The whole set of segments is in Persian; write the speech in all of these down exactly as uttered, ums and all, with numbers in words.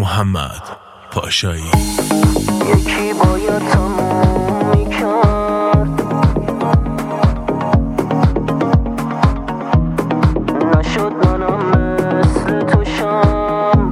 محمد پاشایی. یکی باید تموم میکرد، نشد منم مثل تو شم.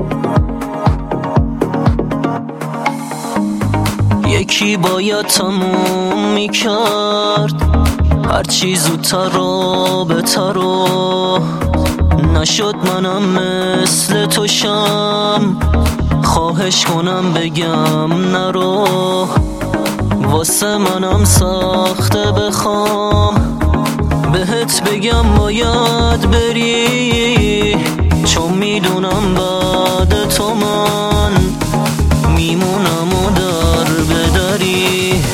یکی باید تموم میکرد، هرچی زودتر و بهتر و نشد منم مثل تو شم. خواهش کنم بگم نرو، واسه منم سخته بخوام بهت بگم باید بری، چون میدونم بعد تو من میمونم و در بدری.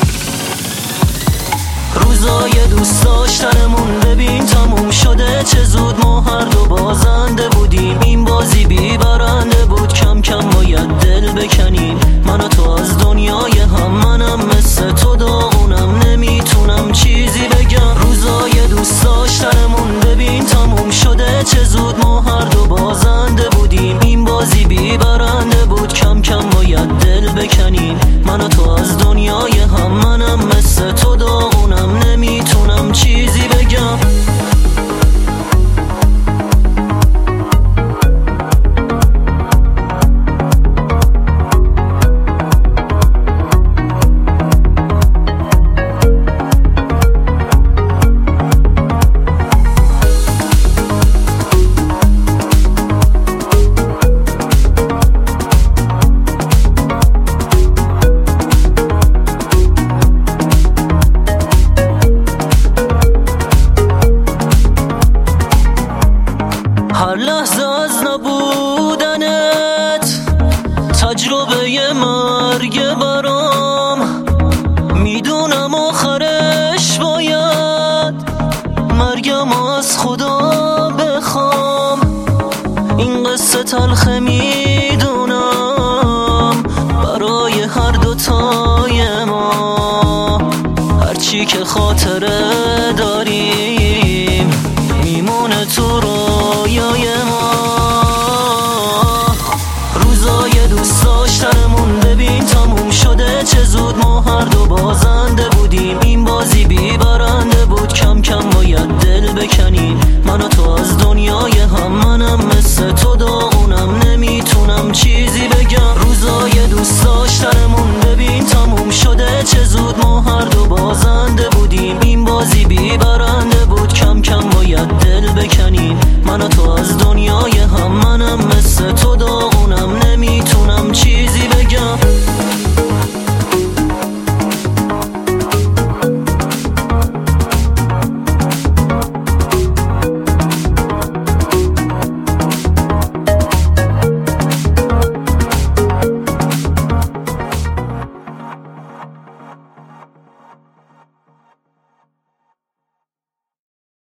روزای دوست داشتنمون ببین تموم شده، چه زود ما هر دو بازنده بودیم. این بازی بی برنده بود، کم کم باید دل بکنیم من و تو از دنیای هم. منم مثل تو داغونم، نمیتونم چیزی بگم. روزای دوست داشتنمون ببین تموم شده، چه زود ما هر دو بازنده بودیم. این بازی بی برنده بود، کم کم باید دل بکنیم من و تو از دنیای هم. منم مثل تو داغونم، نمیتونم چیزی بگم. هر لحظه از نبودنت تجربه مرگ برام، میدونم آخرش باید مرگم از خدا بخوام. این قصه تلخه میدونم برای هر دوتای ما، هرچی که خاطره داریم میمونه تو رویای ما. روزای دوست